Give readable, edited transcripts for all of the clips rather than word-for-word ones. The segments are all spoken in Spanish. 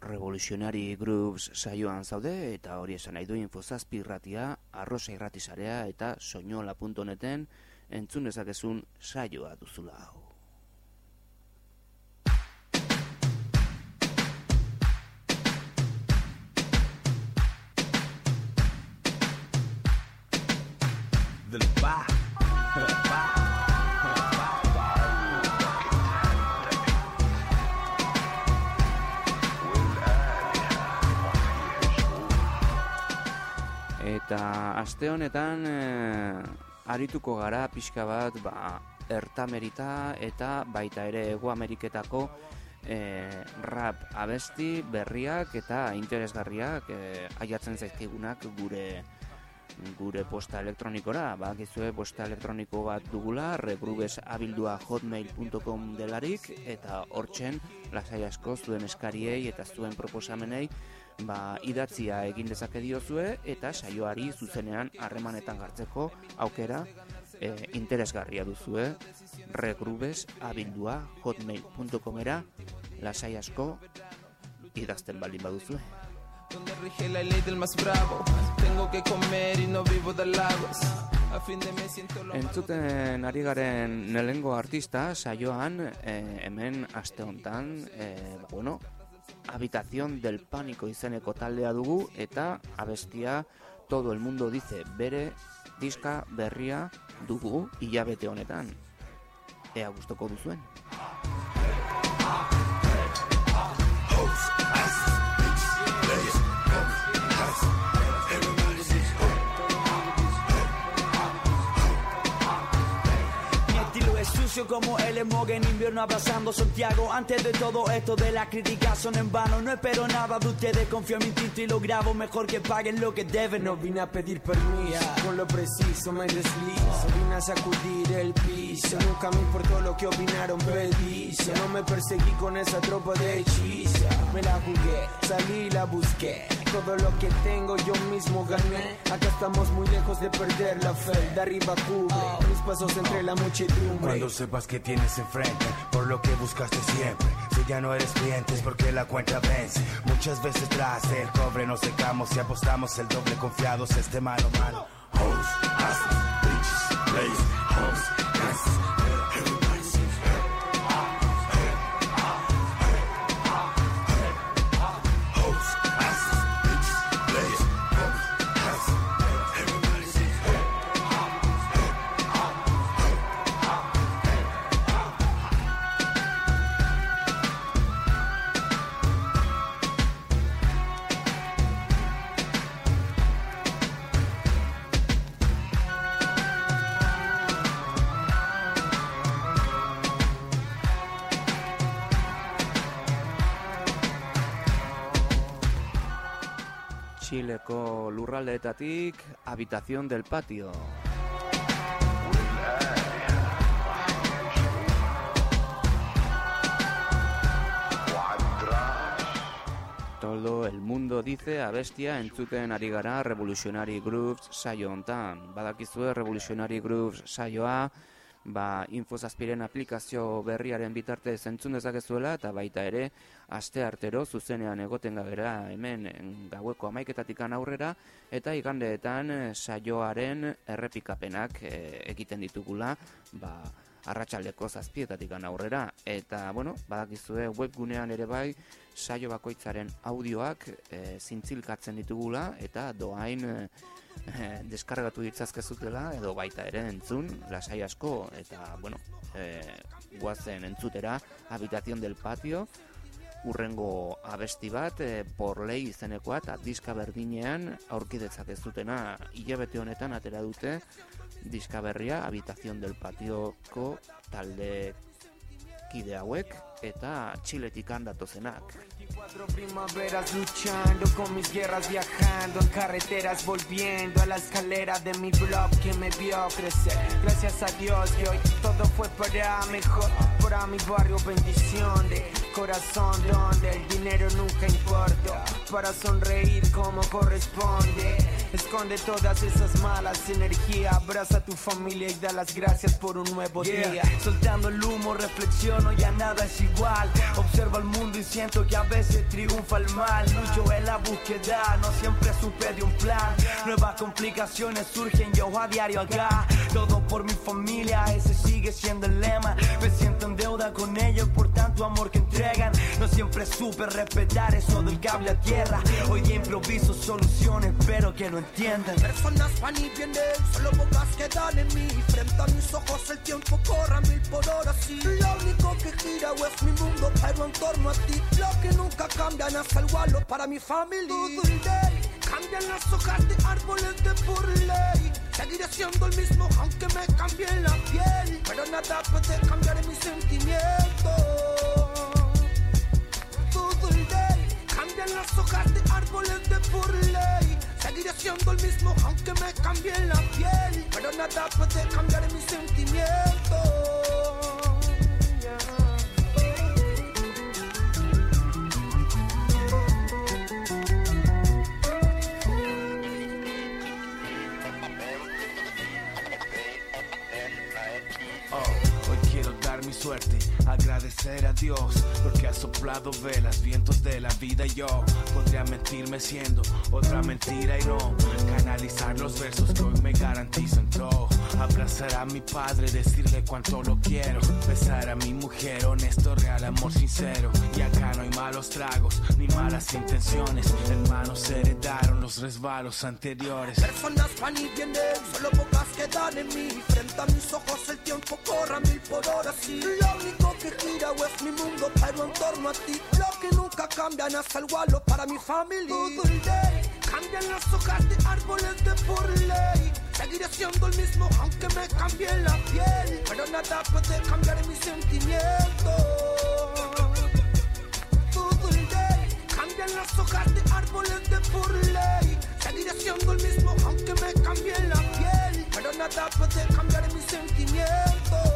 Revolutionary Grooves saioan zaude, eta hori esan nahi du Infozazpi irratia, Arrosa irratisarea eta soñola.neten entzun dezakezun saioa duzula hau. Del pa. Eta aste honetan arituko gara pixka bat Ertamerita eta baita ere Hego Ameriketako rap abesti berriak eta interesgarriak aiatzen zaizkigunak gure posta elektronikora. Badakizue posta elektroniko bat dugula, regrubesabildua@hotmail.com delarik, eta hortzen lasai asko zuen eskariei eta zuen proposamenei idatzia egin dezake diozue, eta saioari zuzenean harremanetan hartzeko aukera interesgarria duzue regrubesabildua@hotmail.comera lasai asko idazten baldin baduzue. Donde rige la ley del más bravo. Tengo que comer y no vivo de lagos. A fin de mes siento lo entzuten ari garen lehenengo artista saioan hemen aste hontan Habitación del Pánico izeneko taldea dugu, eta abestia Todo el mundo dice bere diska berria dugu hilabete honetan. Ea gustoko duzuen. Como el smog en invierno abrazando Santiago. Antes de todo esto de la crítica son en vano. No espero nada de ustedes, confío en mi instinto y lo grabo. Mejor que paguen lo que deben. No vine a pedir permiso, con lo preciso me deslizo. Vine a sacudir el piso, nunca me importó lo que opinaron pedizo. No me perseguí con esa tropa de hechizo. Me la jugué, salí y la busqué. Todo lo que tengo yo mismo gané. Acá estamos muy lejos de perder la fe. De arriba cubre mis pasos entre la muchedumbre. Cuando sepas que tienes enfrente, por lo que buscaste siempre. Si ya no eres cliente es porque la cuenta vence. Muchas veces tras el cobre nos secamos y apostamos el doble confiados este mano a mano. Hoes, hustlers, bitches, ladies, hoes, gangsters. Chileko lurraldeetatik Habitación del Patio. Todo el mundo dice abestia entzuten ari gara Revolutionary Grooves saio hontan. Badakizue Revolutionary Grooves saioa Infozazpiren aplikazio berriaren bitartez entzun dezakezuela, eta baita ere asteartero zuzenean egoten gabera hemen gaueko 11:00 aurrera, eta igandeetan saioaren errepikapenak egiten ditugula arratsaldeko 7:00 aurrera. Eta badakizue webgunean ere bai saio bakoitzaren audioak zintzilkatzen ditugula, eta doain deskargatu ditzazkezutela edo baita ere entzun lasai asko, eta guazen entzutera Habitación del Patio, urrengo abesti bat Por Ley izenekoa, eta diska berdinean aurki dezakezutena. Hilabete honetan atera dute diska berria Habitación del Patioko talde kide hauek, eta Txiletik datozenak. 24 primaveras luchando con mis guerras, viajando en carreteras, volviendo a la escalera de mi blog que me vio crecer. Gracias a Dios que hoy todo fue para mejor, para mi barrio bendición de corazón donde el dinero nunca importa, para sonreír como corresponde. Esconde todas esas malas energías, abraza a tu familia y da las gracias por un nuevo día. Soltando el humo reflexiono, ya nada es igual. Observo el mundo y siento que a veces triunfa el mal. Lucho en la búsqueda, no siempre supe de un plan. Nuevas complicaciones surgen yo a diario acá. Todo por mi familia, ese sigue siendo el lema. Me siento en deuda con ellos por tanto amor que entregan. No siempre supe respetar eso del cable a tierra. Hoy día improviso soluciones, espero que lo entiendan. Personas van y vienen, solo bocas quedan en mí. Frente a mis ojos el tiempo corre a 1000 por hora, sí. Lo único que gira es mi mundo, pero en torno a ti. Lo que nunca cambian es el gualo para mi familia. Todo el day, cambian las hojas de árboles de por ley. Seguiré siendo el mismo aunque me cambie la piel, pero nada puede cambiar en mis sentimientos. Todo el day, cambian las hojas de árboles de por ley. Seguiré siendo el mismo aunque me cambie la piel, pero nada puede cambiar en mis sentimientos. Hoy quiero dar mi suerte, agradecer a Dios, porque ha soplado velas, vientos de la vida. Yo podría mentirme siendo otra mentira y no canalizar los versos que hoy me garantizan todo. Abrazar a mi padre, decirle cuánto lo quiero, besar a mi mujer, honesto, real, amor sincero. Y acá no hay malos tragos, ni malas intenciones. Hermanos heredaron los resbalos anteriores. Personas van y vienen, solo pocas quedan en mí. Frente a mis ojos el tiempo corre a 1000 por hora, sí. Lo único que gira es mi mundo, pero en torno a ti. Lo que nunca cambian es el gualo para mi familia. Todo el day, cambian las hojas de árboles de por ley. Seguiré siendo el mismo aunque me cambie la piel, pero nada puede cambiar en mis sentimientos. Todo el day, cambian las hojas de árboles de por ley. Seguiré siendo el mismo aunque me cambie la piel, pero nada puede cambiar en mis sentimientos.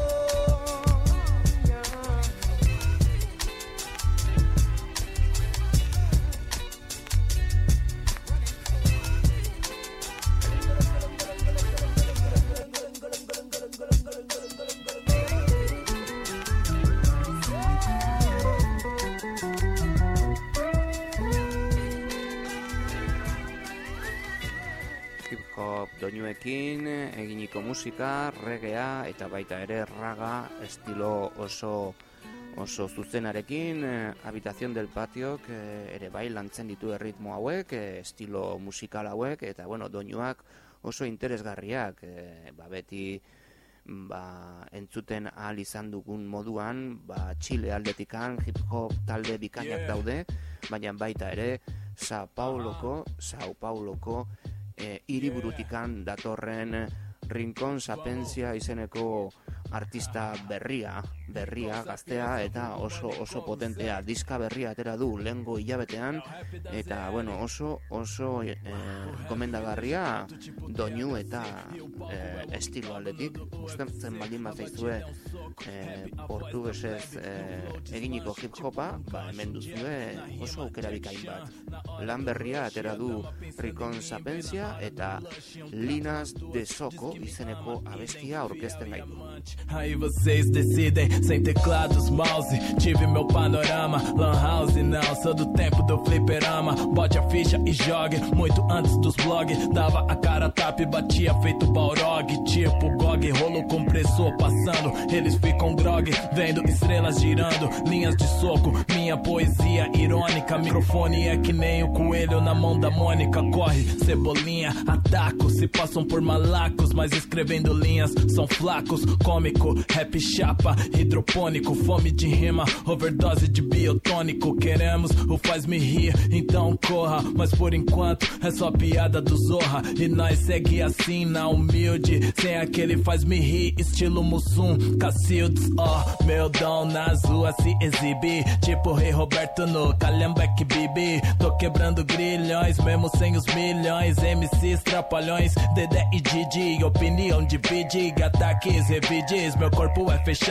Hip-hop doinuekin eginiko musika, reggaea eta baita ere raga estilo oso zuzenarekin. Habitación del Patiok ere bai lantzen ditu erritmo hauek, estilo musikal hauek, eta doinuak oso interesgarriak, beti entzuten ahal izan dugun moduan, Chile aldetikan hip-hop talde bikainak daude, baina baita ere Sao Pauloko hiriburutikan datorren Rincón Sapienza izeneko artista berria, gaztea eta oso potentea. Diska berria atera du lehengo hilabetean eta oso gomendagarria doinu eta estilo aldetik. Gustatzen baldin bat zaizue portugesez eginiko hip-hopa, hemen duzue oso aukera bikain bat. Lan berria atera du Rincón Sapienza eta Linas de Soco izeneko abestia aurkezten gaitu. Aí vocês decidem, sem teclados, mouse. Tive meu panorama, lan house não. Sou do tempo do fliperama. Bote a ficha e jogue, muito antes dos blogs. Dava a cara tapa e batia feito Balrog. Tipo GOG, rolo compressor passando. Eles ficam grog, vendo estrelas girando. Linhas de soco, minha poesia irônica. Microfone é que nem o coelho na mão da Mônica. Corre, cebolinha, ataco. Se passam por malacos, mas escrevendo linhas são flacos. Cômico, rap chapa, hidropônico. Fome de rima, overdose de biotônico. Queremos o faz-me rir, então corra. Mas por enquanto é só piada do Zorra. E nós segue assim na humilde, sem aquele faz-me rir, estilo Mussum, Cacildes. Meu dom nas ruas se exibir, tipo Rei Roberto no Calhambeque Bibi. Tô quebrando grilhões, mesmo sem os milhões. MCs, trapalhões, Dedé e Didi. Opinião divide, ataques, revides. Meu corpo é fechado,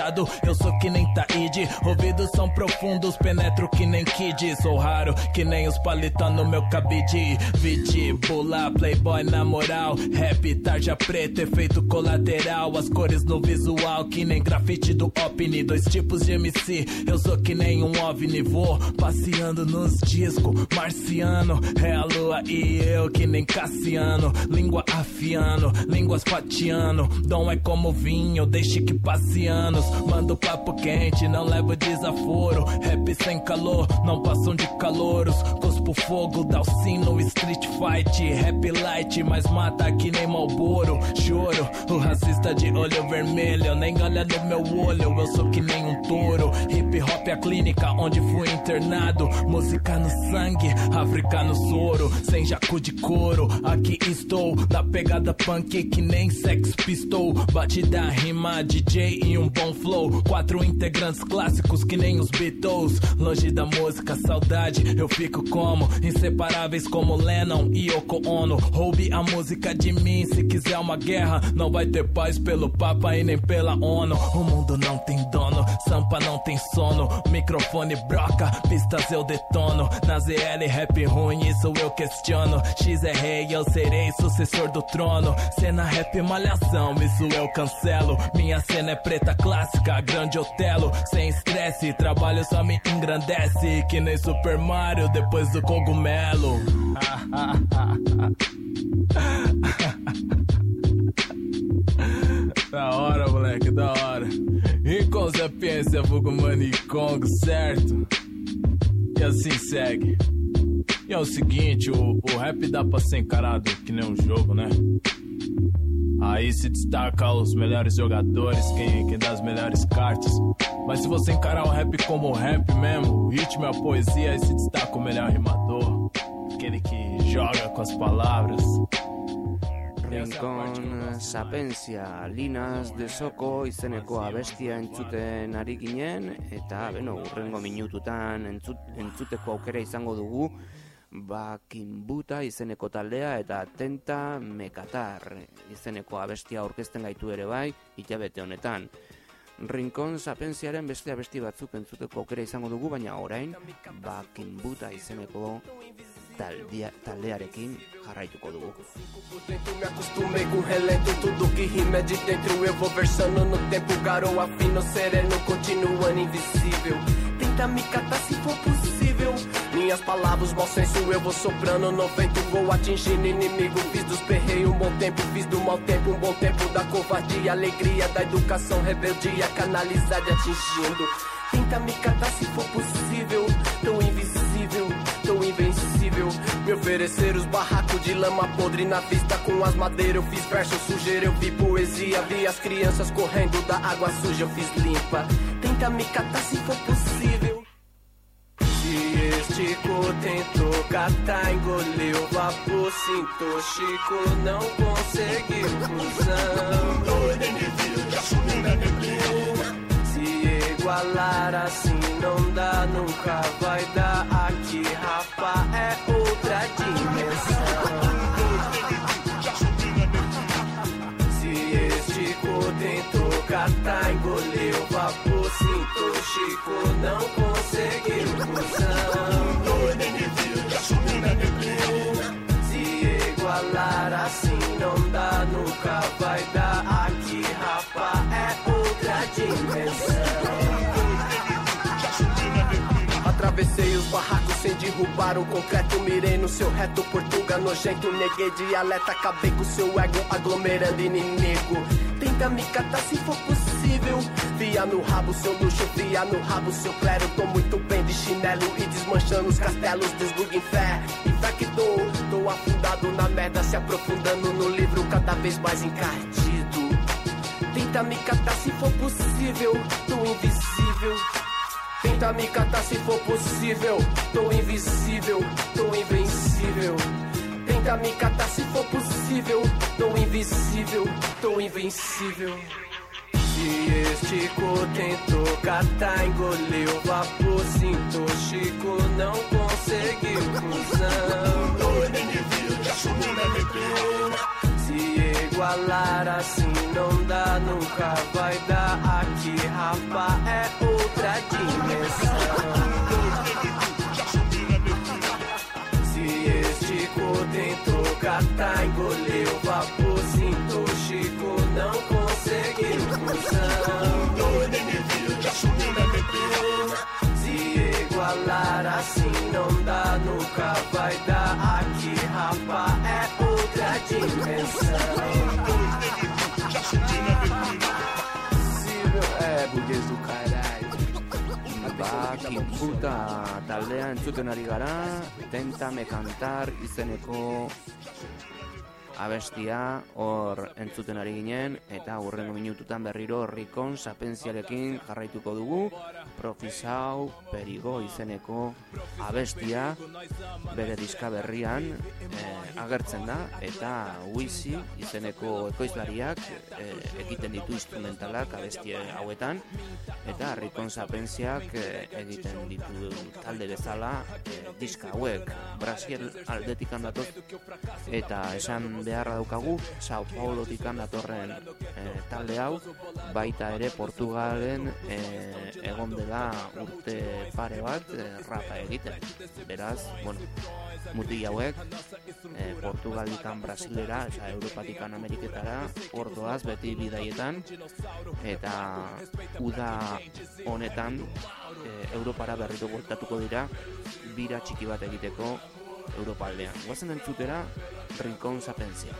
Eu sou que nem Taíde, ouvidos são profundos, penetro que nem Kid. Sou raro, que nem os palitão no meu cabide. Viti, bula, playboy na moral. Rap, tarja preta, efeito colateral. As cores no visual, que nem grafite do Opni. Dois tipos de MC, eu sou que nem um OVNI. Vou passeando nos discos, marciano. É a lua e eu que nem Cassiano. Língua afiano, línguas fatiano. Dom é como vinho, deixe que passe anos. Mando papo quente, não levo desaforo. Rap sem calor, não passam de calouros. Cuspo fogo, dá o sino, street fight. Rap light, mas mata que nem Malboro. Choro, o racista de olho vermelho nem olha no meu olho, eu sou que nem um touro. Hip hop é a clínica onde fui internado. Música no sangue, África no soro. Sem jacu de couro, aqui estou na pegada punk que nem Sex Pistol. Batida, rima, DJ e um bom flow. 4 integrantes clássicos que nem os Beatles. Longe da música, saudade, eu fico como inseparáveis como Lennon e Yoko Ono. Roube a música de mim, se quiser uma guerra não vai ter paz pelo Papa e nem pela ONU. O mundo não tem dono, Sampa não tem sono. Microfone broca, pistas eu detono. Na ZL rap ruim, isso eu questiono. X é rei, eu serei sucessor do trono. Cena rap malhação, isso eu cancelo. Minha cena é preta clássica, grande Otelo. Sem estresse, trabalho só me engrandece. Que nem Super Mario depois do cogumelo. Da hora, moleque, da hora. Inconsequência, vulgo Manicongo, certo? E assim segue. E é o seguinte, o rap dá pra ser encarado que nem um jogo, né? Aí se destaca os melhores jogadores, quem dá as melhores cartas. Mas se você encarar o rap como rap mesmo, o ritmo e a poesia, aí se destaca o melhor rimador, aquele que joga com as palavras. Rincon Sapientia, Linas de Soko izeneko abestia entzuten ari ginen, eta urrengo minututan entzuteko aukera izango dugu Kimbuta izeneko taldea eta Tenta Mekatar izeneko abestia aurkezten gaitu ere bai hilabete honetan. Rincon Sapientiaren beste abesti batzuk entzuteko aukera izango dugu, baina orain Kimbuta izeneko taldearekin jarraituko dugu. Me acostumei com relento, tudo que rima é de dentro. Eu vou versando no tempo, garoa fino, sereno, continuando invisível. Tenta me catar se for possível. Minhas palavras, mau senso, eu vou soprando no vento, vou atingindo inimigo. Fiz dos perreios um bom tempo, fiz do mau tempo um bom tempo. Da covardia, alegria, da educação, rebeldia, canalizada e atingindo. Tenta me catar se for possível. Tão invisível, tão invencível. Me oferecer os barracos de lama podre na vista. Com as madeiras eu fiz verso sujeira, eu vi poesia. Vi as crianças correndo da água suja, eu fiz limpa. Tenta me catar se for possível. Se esticou, tentou catar, engoliu vapor, sintou Chico, não conseguiu fusão. Se igualar assim não dá, nunca vai dar. Aqui, rapa, é outra dimensão. Se esticou, tentou catar, engoliu vapor, sintou Chico, não conseguiu fusão. Se igualar assim não dá, nunca vai dar. Aqui, rapa, é outra dimensão. Atravessei os barracos sem derrubar o concreto. Mirei no seu reto, Portuga nojento. Neguei dialeta, acabei com seu ego, aglomerando inimigo. Tenta me catar se for possível. Via no rabo seu luxo, via no rabo seu clero. Tô muito bem de chinelo e desmanchando os castelos. Desbuga em fé que tô afundado na merda, se aprofundando no livro cada vez mais encardido. Tenta me catar se for possível, tô invisível. Tenta me catar se for possível, tô invisível, tô invencível. Tenta me catar se for possível, tô invisível, tô invencível. Se esticou, tentou catar, engoliu vapor, sintou Chico, não conseguiu fusão. Se igualar assim não dá, nunca vai dar. Aqui, rapa, gata engoliu o vapor, sinto o Chico, não conseguiu fusão. O inimigo já subiu na bebida. Se igualar assim não dá, nunca vai dar. Aqui, rapa, é outra dimensão. Burguês do caralho. Kimputa taldea entzuten ari gara, Téntame Cantar izeneko abestia hor entzuten ari ginen, eta hurrengo minututan berriro Rikon Sapientziarekin jarraituko dugu. Profisau Perigo izeneko abestia bere diska berrian agertzen da, eta Wizi izeneko ekoizlariak egiten ditu instrumentalak abestia hauetan, eta Rikon Sapientziak egiten ditu talde bezala diska hauek. Brasil aldetik handatoz, eta esan beharra daukagu Sao Paulotik datorren talde hau, baita ere Portugalen egon dela urte pare bat rapa egiten. Beraz, bueno, mutil hauek Portugalikan Brasilera, Europatikan Ameriketara ordoaz beti bidaietan, eta uda honetan Europara berriro bueltatuko dira bira txiki bat egiteko Europa aldean. Guazen entzutera Rikon Sapientzia.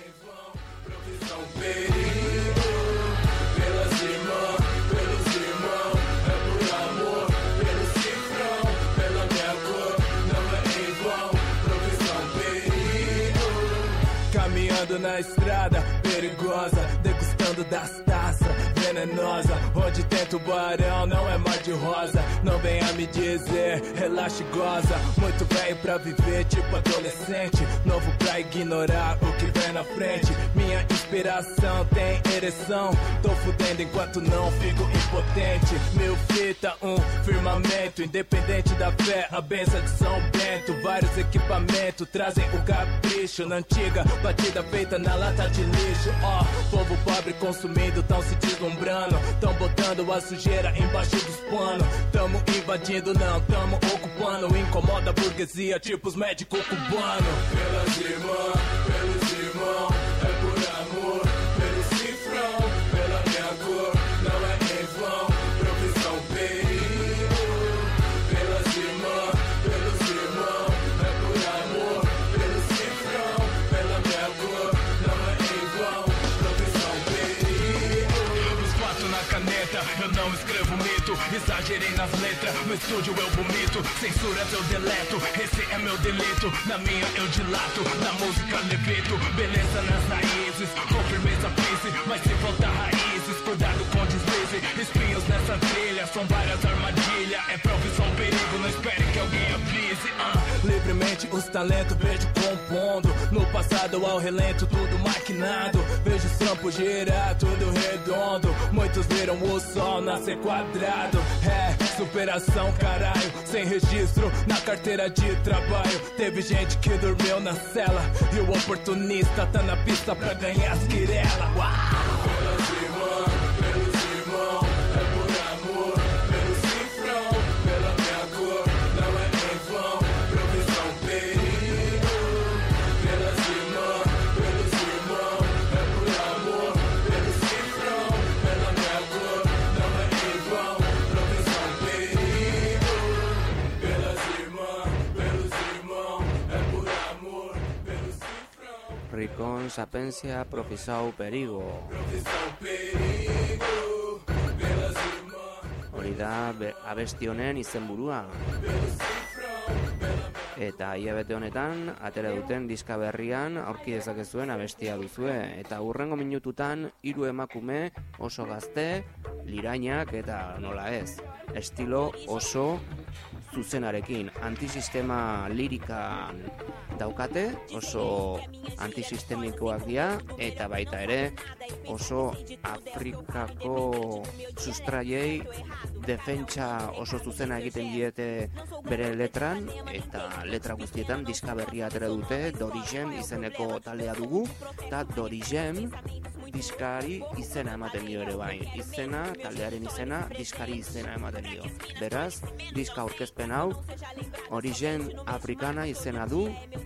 Caminhando na estrada perigosa, degustando das taças venenosa, onde tem tubarão, não é mar de rosa. Não venha me dizer, relaxa e goza. Muito velho pra viver, tipo adolescente, novo pra ignorar o que vem na frente. Minha inspiração tem ereção, tô fudendo enquanto não fico impotente. Mil fita, firmamento, independente da fé, a benção de São Bento. Vários equipamentos trazem o capricho, na antiga batida feita na lata de lixo. Ó, povo pobre consumindo, tão se deslumbrando, tão botando a sujeira embaixo dos panos. Tamo invadindo, não, tamo ocupando. Incomoda a burguesia, tipo os médicos cubanos. Pelas irmãs, pelos irmãos, é por amor, pelo cifrão, pela minha cor, não é em vão, profissão perigo. Pelas irmãs, pelos irmãos, é por amor, pelo cifrão, pela minha cor, não é em vão, profissão perigo. Os quatro na caneta, eu não escrevo mito, exagerei nas letras, no estúdio eu vomito, censura eu deleto, esse é meu delito, na minha eu dilato, na música levito, beleza nas raízes, com firmeza pise, mas se faltar raízes, cuidado com deslize, espinhos nessa trilha, são várias armadilhas, é profissão perigo, não espere que alguém avise. Livremente os talentos vejo compondo, no passado ao relento tudo maquinado, vejo os trampos girar tudo redondo, muitos viram o sol nascer quadrado. É, superação caralho, sem registro na carteira de trabalho. Teve gente que dormiu na cela e o oportunista tá na pista pra ganhar as quirela. Pelas irmãs, pelos irmãos, é por amor, pelo cifrão, pela minha cor, não é em vão, profissão perigo. Pelas irmãs, pelos irmãos, é por amor, pelo cifrão, pela minha cor, não é em vão, profissão perigo. Pelas irmãs, pelos irmãos, é por amor, pelo cifrão. Rikon Sapientzia, Profisau Perigo. Hori da abesti honen izenburua. Eta hilabete honetan atera duten diska berrian aurki dezakezuen abestia duzue, eta hurrengo minututan 3 emakume oso gazte, lirainak eta nola ez, estilo oso zuzenarekin, antisistema lirika daukate, oso antisistemikoak dira, eta baita ere oso Afrikako sustraiei defentsa oso zuzena egiten diete bere letran, eta letra guztietan diska berria atera dute. Dorigen izeneko taldea dugu, eta Dorigen diskari izena ematen dio ere bai. Izena, taldearen izena, diskari izena ematen dio. Beraz, diska aurkezpen hau, Origen Africana izena du,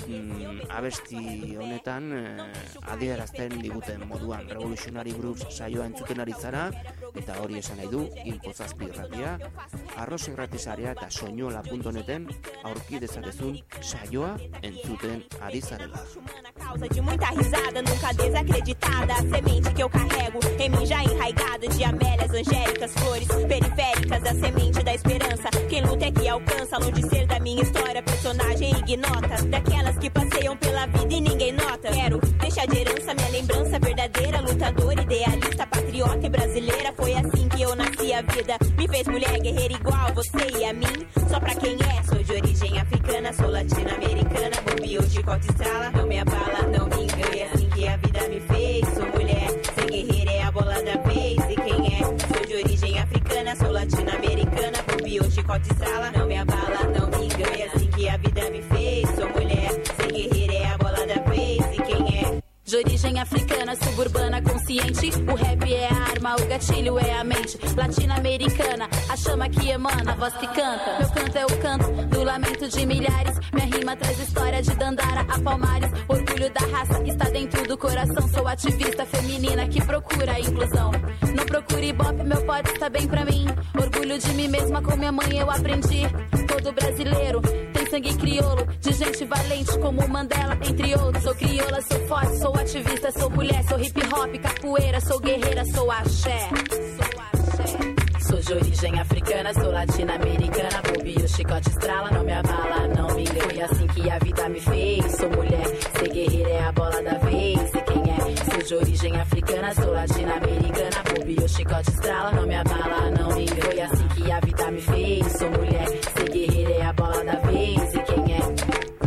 abesti honetan adierazten diguten moduan Revolutionary Grooves saioa entzuten ari zara, eta hori esan nahi du Infozazpi irratia, Arroz irratizarea eta soñola.neten aurki dezakezun saioa entzuten ari zarela. Causa de muita risada, nunca desacreditada. A semente que eu carrego em mim já enraigada, de amélias, angélicas, flores periféricas, a semente da esperança. Quem luta é que alcança, longe de ser da minha história, personagem ignota, daquelas que passeiam pela vida e ninguém nota. Quero deixar de herança minha lembrança verdadeira, lutadora, idealista, patriota e brasileira. Foi assim que eu nasci, a vida me fez mulher guerreira igual você e a mim. Só pra quem é, sou de origem africana, sou latino-americana, bobeou de cota estrala, não me abala, não me engane, assim que a vida me fez. Sou mulher, ser guerreira é a bola da vez. E quem é? Sou de origem africana, sou latino-americana, bobeou de cota estrala, não me abala, não me engane, assim que a vida me fez. Sou mulher, ser guerreira é a bola da vez. E quem é? De origem africana, suburbana, consciente. O rap é a arma, o gatilho é a mente. Latino-americana, a chama que emana, a voz que canta. Meu canto é o canto do lamento de milhares. Minha rima traz história de Dandara a Palmares. Orgulho da raça está dentro do coração. Sou ativista feminina que procura a inclusão. Não procure ibope, meu pote está bem pra mim. Orgulho de mim mesma, com minha mãe eu aprendi. Todo brasileiro tem sangue crioulo, de gente valente como Mandela, entre outros. Sou crioula, sou forte, sou ativista, sou mulher, sou hip hop, capoeira, sou guerreira, sou axé. Sou de origem africana, sou latino-americana, bobeio, o chicote estrala, não me abala, não me engane. Foi assim que a vida me fez. Sou mulher, ser guerreira é a bola da vez. E quem é? Sou de origem africana, sou latino-americana, bobeio, o chicote estrala, não me abala, não me engane. Foi assim que a vida me fez. Sou mulher, ser guerreira é a bola da vez. E quem é?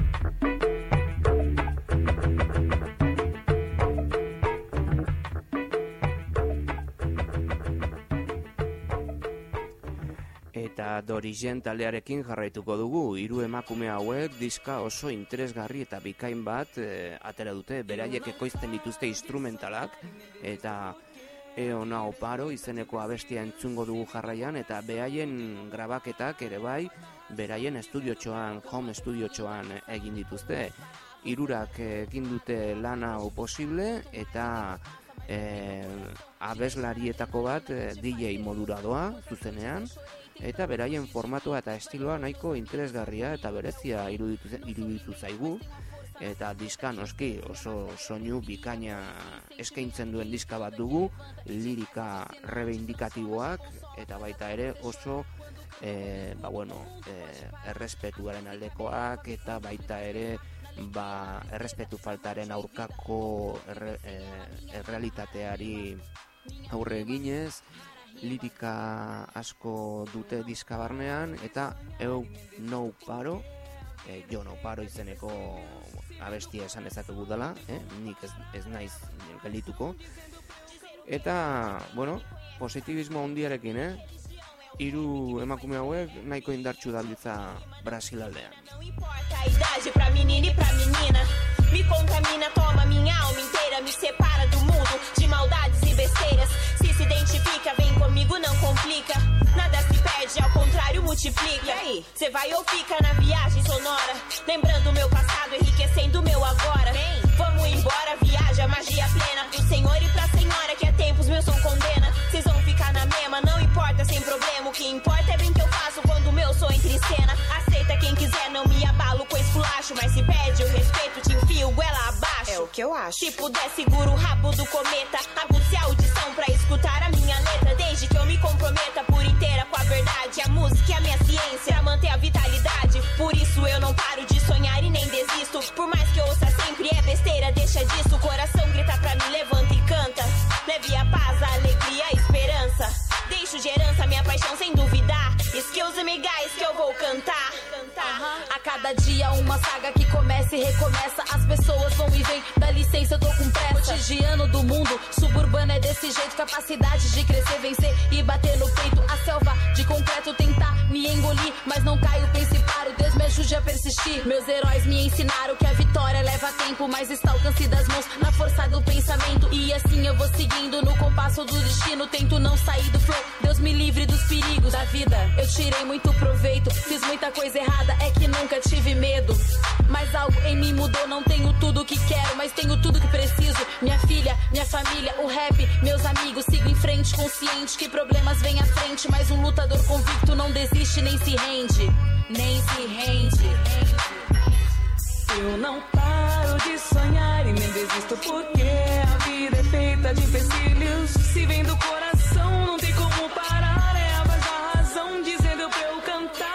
Eta Dorigen taldearekin jarraituko dugu. Hiru emakume hauek diska oso interesgarri eta bikain bat atera dute. Beraiek ekoizten dituzte instrumentalak eta Eona Oparo izeneko abestia entzungo dugu jarraian, eta beraien grabaketak ere bai beraien estudiotxoan, home estudiotxoan egin dituzte. Hirurak egin dute lana hau posible eta abeslarietako bat DJ modura doa zuzenean, eta beraien formatua eta estiloa nahiko interesgarria eta berezia iruditu zaigu, eta diska noski oso soinu bikaina eskaintzen duen diska bat dugu, lirika rebeindikatiboak eta baita ere oso errespetuaren aldekoak eta baita ere errespetu faltaren aurkako errealitateari aurre eginez, lirika asko dute diska barnean, eta Euna Oparo, Jon Oparo izeneko abestia esan ezakegu dela, nik ez naiz geldituko. Eta, positibismo handiarekin, hiru emakume hauek nahiko indartsu dabiltza Brasil aldean. Não importa a idade pra menina e pra menina, me contamina, toma minha alma inteira, me separa do mundo de maldades e besteiras. Se identifica, vem comigo, não complica. Nada se perde, ao contrário, multiplica. E aí, cê vai ou fica na viagem sonora, lembrando meu passado, enriquecendo meu agora. Vem, vamos embora, viaja, magia plena, pro senhor e pra senhora, que há tempos meu som condena. Cês vão ficar na mesma, não importa, sem problema. O que importa é bem que eu faço quando o meu som entra em cena. Aceita quem quiser, não me abalo com esculacho, mas se pede o respeito, te enfio goela abaixo. É o que eu acho. Se puder, segura o rabo do cometa, aguce a audição pra escutar a minha letra, desde que eu me comprometa por inteira com a verdade. A música é a minha ciência, pra manter a vitalidade. Por isso eu não paro de sonhar e nem desisto. Por mais que eu ouça sempre é besteira, deixa disso. O coração grita pra mim, levanta e canta. Leve a paz, a alegria, a esperança. Deixo de herança minha paixão sem duvidar. Excuse me guys que eu vou cantar. A cada dia uma saga que começa e recomeça. As pessoas vão e vêm, dá licença, eu tô com pressa. Cotidiano do mundo, suburbano é desse jeito. Capacidade de crescer, vencer e bater no peito. A selva de concreto tentar me engolir, mas não caio, pense e paro. Deus me ajude a persistir. Meus heróis me ensinaram que a vitória leva tempo, mas está ao alcance das mãos, na força do pensamento. E assim eu vou seguindo no compasso do destino. Tento não sair do flow, Deus me livre dos perigos da vida. Eu tirei muito proveito, fiz muita coisa errada, é que nunca tive medo. Mas mas algo em mim mudou. Não tenho tudo que quero, mas tenho tudo que preciso. Minha filha, minha família, o rap, meus amigos. Sigo em frente, consciente que problemas vêm à frente, mas um lutador convicto não desiste nem se rende. Nem se rende. Eu não paro de sonhar e nem desisto, porque a vida é feita de empecilhos. Se vem do coração, não tem como parar. É a voz da razão dizendo pra eu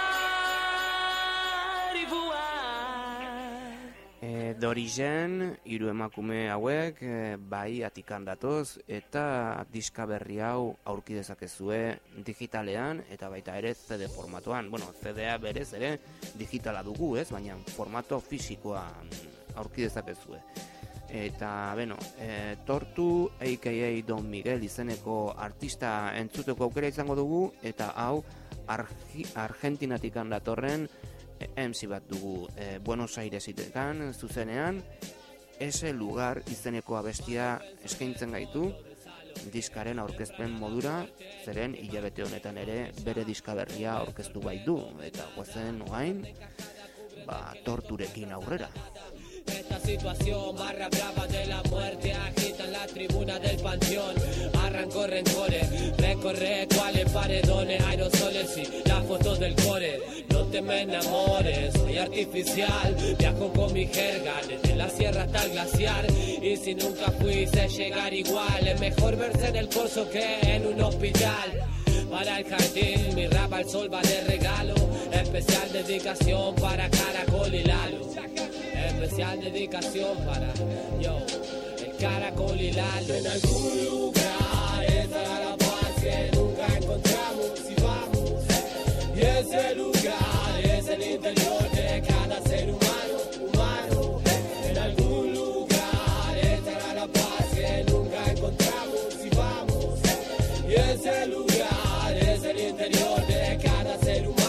cantar e voar. Dorigen, hiru emakume hauek, bai Atikan datoz, eta diska berri hau aurki dezakezue digitalean, eta baita ere CD formatoan. Bueno, CD-a berez ere digitala dugu, ez? Baina formato fisikoa aurki dezakezue. Eta, beno, Tortu, a.k.a. Don Miguel izeneko artista entzuteko aukera izango dugu, eta hau Argentinatikan datorren MC bat dugu, Buenos Airesitekan zuzenean, ese lugar izeneko abestia eskaintzen gaitu diskaren aurkezpen modura, zeren hilabete honetan ere bere diska berria aurkeztu baitu, eta guazen oain, Torturekin aurrera. Esta situación, barra brava de la muerte, agitan la tribuna del panteón. Arrancó rencores, recorre cuáles paredones, aerosoles y las fotos del core. No te me enamores, soy artificial, viajo con mi jerga desde la sierra hasta el glaciar. Y si nunca fui, sé llegar igual, es mejor verse en el corso que en un hospital. Para el jardín, mi rap al sol va de regalo. Especial dedicación para Caracol y Lalo. Especial dedicación para el Caracol y Lalo. En algún lugar estará la paz que nunca encontramos y vamos. Y ese lugar es el interior de cada ser humano. En algún lugar estará la paz que nunca encontramos y vamos. Y ese lugar es el interior de cada ser humano.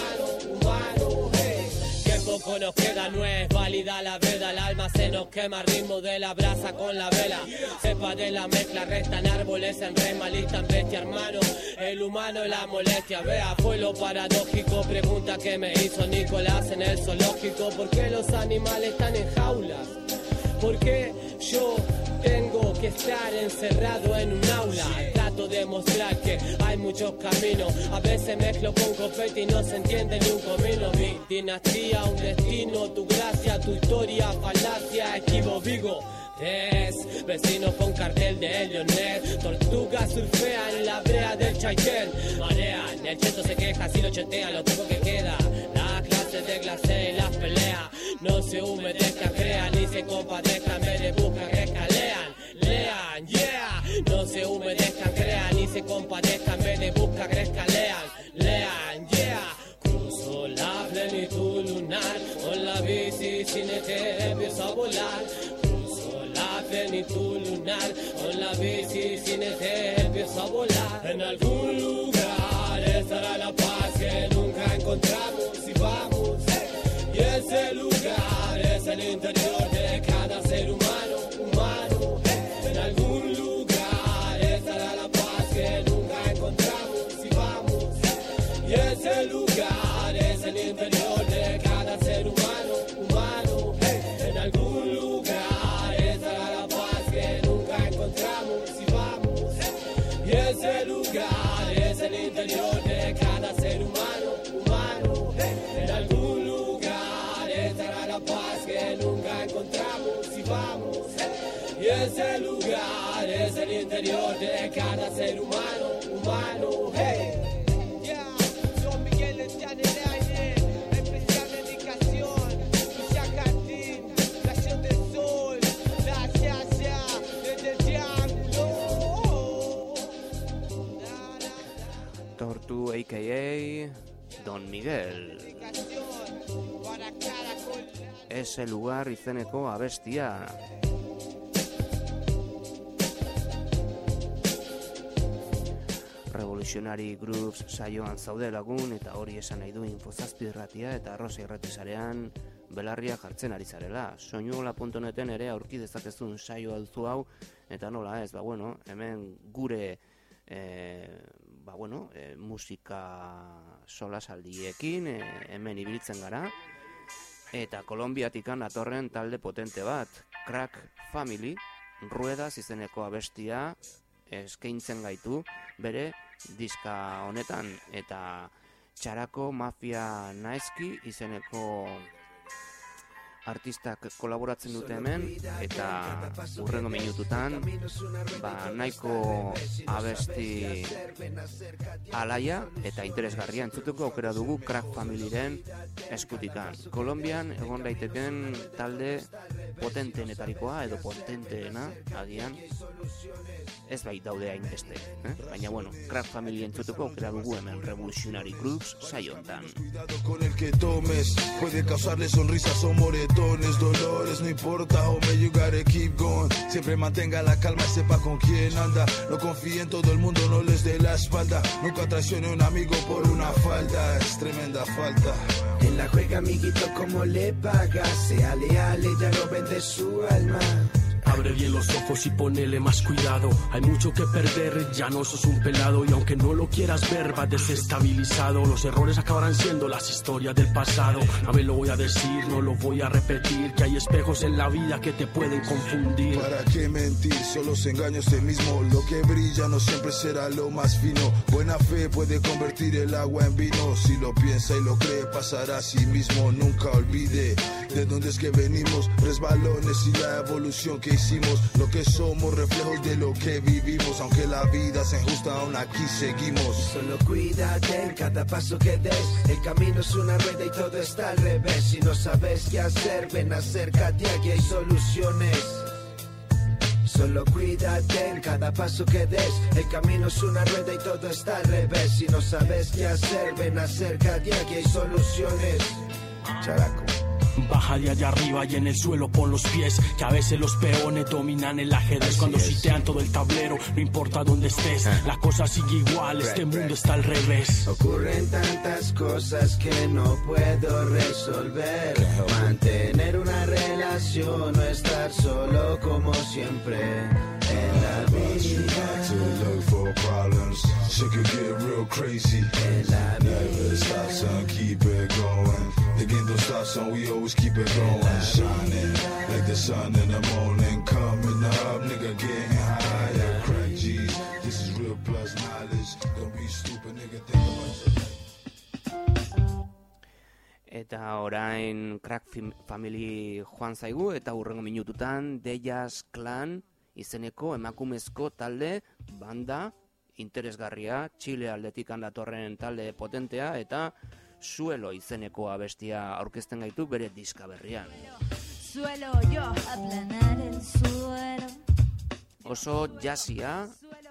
Que poco nos queda, no es válida la veda, el alma se nos quema, ritmo de la brasa con la vela. Cepa de la mezcla, restan árboles en rema, listan bestia, hermano. El humano es la molestia, vea, fue lo paradójico. Pregunta que me hizo Nicolás en el zoológico: ¿por qué los animales están en jaulas? ¿Por qué yo tengo que estar encerrado en un aula? Trato de mostrar que hay muchos caminos. A veces mezclo con confeti y no se entiende ni un comino. Mi dinastía, un destino, tu gracia, tu historia, falacia, esquivo, Vigo. Tres vecinos con cartel de Elionet. Tortugas surfean la brea del Chaitén. Marean, el cheto se queja si lo chetea, lo poco que queda. La clase de glacé y las peleas no se humedezcan, crean ni se compadezcan. Me de buscan, crezcan, lean, yeah. No se humedezcan, crean ni se compadezcan. Me de buscan, crezcan, lean, yeah. Cruzo la plenitud lunar con la bici sin eje empiezo a volar. La plenitud lunar, con la bici sin eje empiezo a volar. En algún lugar estará la paz que nunca encontramos y vamos. Y ese lugar es el interior de cada ser humano. En algún lugar estará la paz que nunca encontramos y vamos. Y ese lugar es el interior de cada ser humano. En algún lugar estará la paz que nunca encontramos y vamos. Y ese lugar es el interior de cada ser humano. En algún lugar estará la paz que nunca encontramos y vamos. Y ese lugar es el interior de cada ser humano. Hey. Don Miguel está en el aire, especial dedicación, Lucia Jardín, Nación del Sol, la Chacha, desde el triángulo. Tortu, a.k.a. Don Miguel. Ese lugar izeneko abestia. Revolutionary Grooves saioan zaude lagun, eta hori esan nahi du Infozazpi irratia eta Arrosa irratisarean belarria jartzen ari zarela. Soinuola.neten ere aurki dezakezun saio alzu hau, eta nola ez, hemen gure musika solasaldiekin hemen ibiltzen gara, Eta Kolonbiatikan datorren talde potente bat, Crack Family, Ruedas izeneko abestia eskaintzen gaitu bere diska honetan, eta Txarako Mafia Naeski izeneko artistak kolaboratzen dute hemen, eta hurrengo minututan nahiko abesti alaia eta interesgarria entzuteko aukera dugu Crack Familyren eskutikan. Kolonbian egon daiteken talde potenteenetarikoa edo potenteena agian ez bait daude hainbeste, baina bueno, Crack Family entzuteko aukera dugu hemen Revolutionary Grooves saio hontan. Con el que tomes puede causarle sonrisas o moretones, dolores, no importa, hombre, you gotta keep going. Siempre mantenga la calma y sepa con quién anda. No confíe en todo el mundo, no les dé la espalda. Nunca traicione a un amigo por una falta, es tremenda falta. En la juega, amiguito, como le pagas, sea leal, ella no vende su alma. Abre bien los ojos y ponele más cuidado. Hay mucho que perder, ya no sos un pelado. Y aunque no lo quieras ver, va desestabilizado. Los errores acabarán siendo las historias del pasado. A ver, lo voy a decir, no lo voy a repetir, que hay espejos en la vida que te pueden confundir. ¿Para qué mentir? Solo se engaña usted mismo. Lo que brilla no siempre será lo más fino. Buena fe puede convertir el agua en vino. Si lo piensa y lo cree, pasará a sí mismo. Nunca olvide de dónde es que venimos. Resbalones y la evolución que hicimos, lo que somos, reflejos de lo que vivimos. Aunque la vida sea injusta, aún aquí seguimos. Solo cuídate en cada paso que des. El camino es una rueda y todo está al revés. Si no sabes qué hacer, ven acércate, aquí hay soluciones. Solo cuídate en cada paso que des. El camino es una rueda y todo está al revés. Si no sabes qué hacer, ven acércate, aquí hay soluciones. Characo. Baja de allá arriba y en el suelo pon los pies, que a veces los peones dominan el ajedrez. Cuando sitean todo el tablero, no importa dónde estés, la cosa sigue igual, este mundo está al revés. Ocurren tantas cosas que no puedo resolver. Mantener una relación, no estar solo como siempre en la vida. Shit could get real crazy. En la vida. Never stop, son, keep it going. The game don't stop, son, we always keep it going. Shining like the sun in the morning. Coming up, nigga, getting higher. Crack G's, this is real plus knowledge. Don't be stupid, nigga, think about it. Eta orain Crack Family joan zaigu, eta hurrengo minututan Dejas Clan izeneko emakumezko talde, banda interesgarria, Chile aldetik datorren talde potentea, eta Suelo izeneko abestia aurkezten gaitu bere diska berrian. Suelo yo aplanar el suelo. Oso jazzia,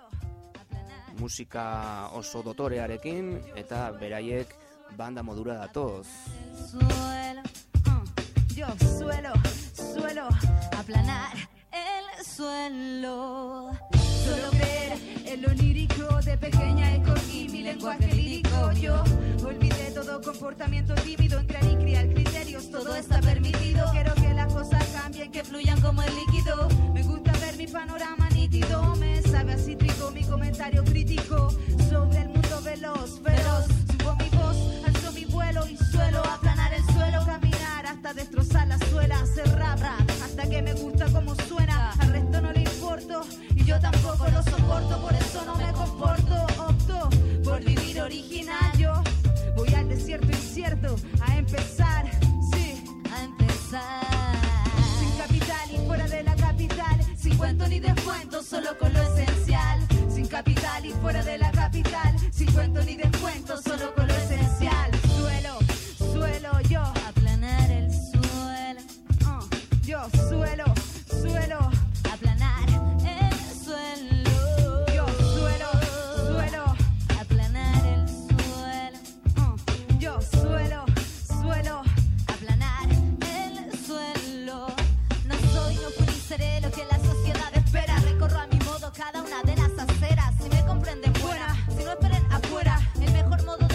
musika oso dotorearekin, eta beraiek banda modura datoz. Suelo, yo suelo aplanar el suelo. Solo ver en lo lírico de pequeña escogí mi lenguaje lírico. Yo olvidé todo comportamiento tímido, en crear y criar criterios, todo está permitido. Quiero que las cosas cambien, que fluyan como el líquido. Me gusta ver mi panorama nítido, me sabe a cítrico mi comentario crítico sobre el mundo veloz. Subo mi voz, alzo mi vuelo y suelo aplanar el suelo, caminar hasta destrozar la suela, hacer rap hasta que me gusta como suena. Al resto no le importo y yo tampoco lo soporto, por eso no me comporto. Opto por vivir original, yo voy al desierto incierto a empezar, sí, a empezar. Sin capital y fuera de la capital, sin cuento ni descuento, solo con lo esencial. Sin capital y fuera de la capital, sin cuento ni descuento, solo con lo esencial. Suelo yo aplanar el suelo. Yo suelo aplanar el suelo. Yo suelo aplanar el suelo. Yo suelo aplanar el suelo. No soy, no fui ni seré lo que la sociedad espera. Recorro a mi modo cada una de las aceras. Si me comprenden buena, si no esperen afuera. El mejor modo de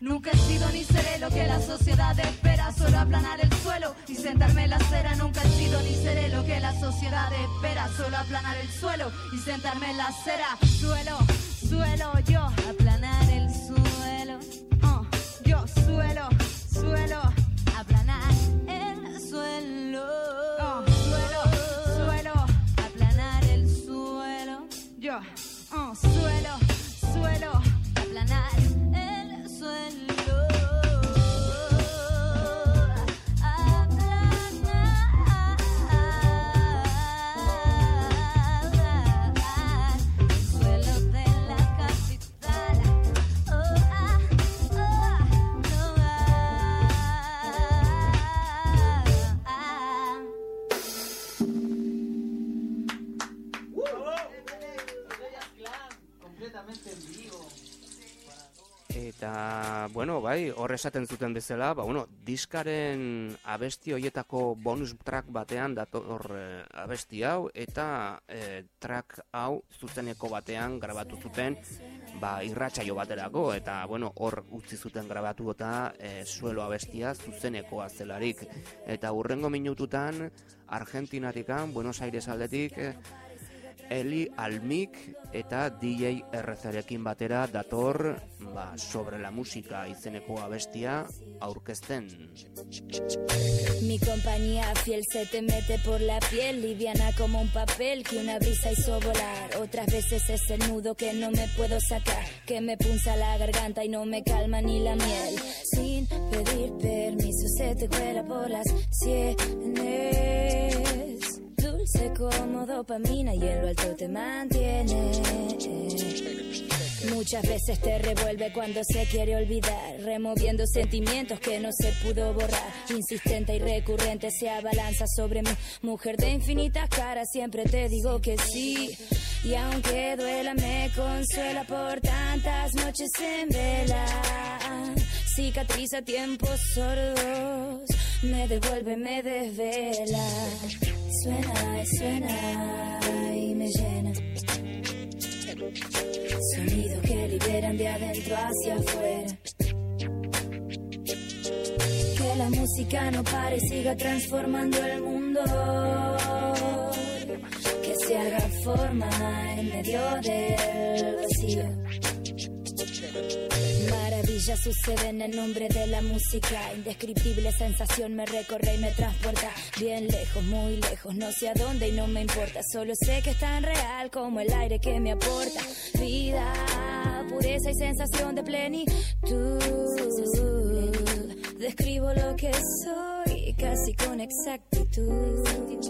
Nunca he sido ni seré lo que la sociedad espera, solo aplanar el suelo y sentarme en la acera. Nunca he sido ni seré lo que la sociedad espera, solo aplanar el suelo y sentarme en la acera. Suelo, suelo, yo aplanar el suelo. Yo suelo, suelo, aplanar el suelo. Suelo, suelo, aplanar el suelo. Yo, suelo, suelo, aplanar el suelo. Eta, bueno, bai, hor esaten zuten bezala, diskaren abesti hoietako bonus track batean dator abesti hau, eta track hau zuzeneko batean grabatu zuten, irratsaio baterako, eta, hor utzi zuten grabatu eta suelo abestia zuzenekoa zelarik. Eta hurrengo minututan, Argentinatikan, Buenos Aires aldetik, Eli Almik eta DJ RZ-rekin batera dator sobre la música izeneko abestia aurkezten. Mi compañía fiel se te mete por la piel, liviana como un papel que una brisa hizo volar. Otras veces es el nudo que no me puedo sacar, que me punza la garganta y no me calma ni la miel. Sin pedir permiso se te cuela por las sienes, dulce como dopamina y en lo alto te mantiene. Muchas veces te revuelve cuando se quiere olvidar, removiendo sentimientos que no se pudo borrar. Insistente y recurrente se abalanza sobre mí, mujer de infinitas caras, siempre te digo que sí. Y aunque duela me consuela por tantas noches en vela, cicatriza tiempos sordos, me devuelve, me desvela. Suena y suena y me llena, sonidos que liberan de adentro hacia afuera. Que la música no pare y siga transformando el mundo, que se haga forma en medio del vacío. Maravillas suceden en nombre de la música, indescriptible sensación me recorre y me transporta bien lejos, muy lejos, no sé a dónde y no me importa, solo sé que es tan real como el aire que me aporta vida, pureza y sensación de plenitud. Describo lo que soy casi con exactitud.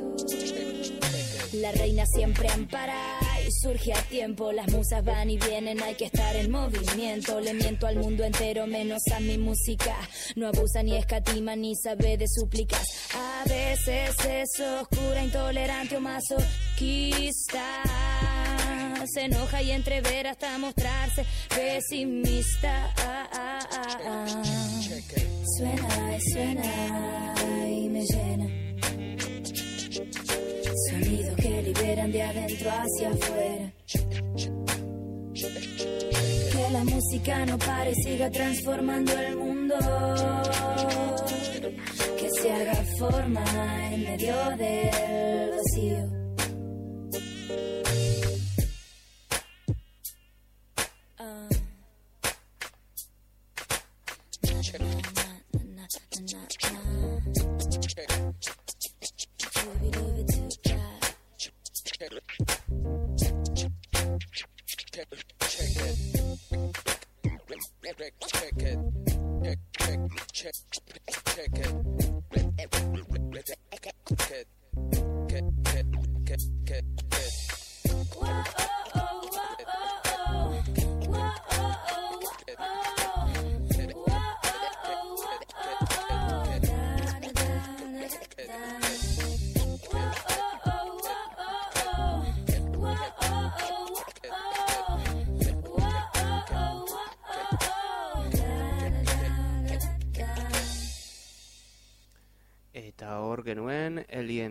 La reina siempre ampara y surge a tiempo, las musas van y vienen, hay que estar en movimiento. Le miento al mundo entero menos a mi música, no abusa ni escatima ni sabe de súplicas. A veces es oscura, intolerante o masoquista, se enoja y entrever hasta mostrarse pesimista. Suena y suena y me llena, sonidos que liberan de adentro hacia afuera. Que la música no pare y siga transformando el mundo, que se haga forma en medio del vacío. Eta hor genuen genuen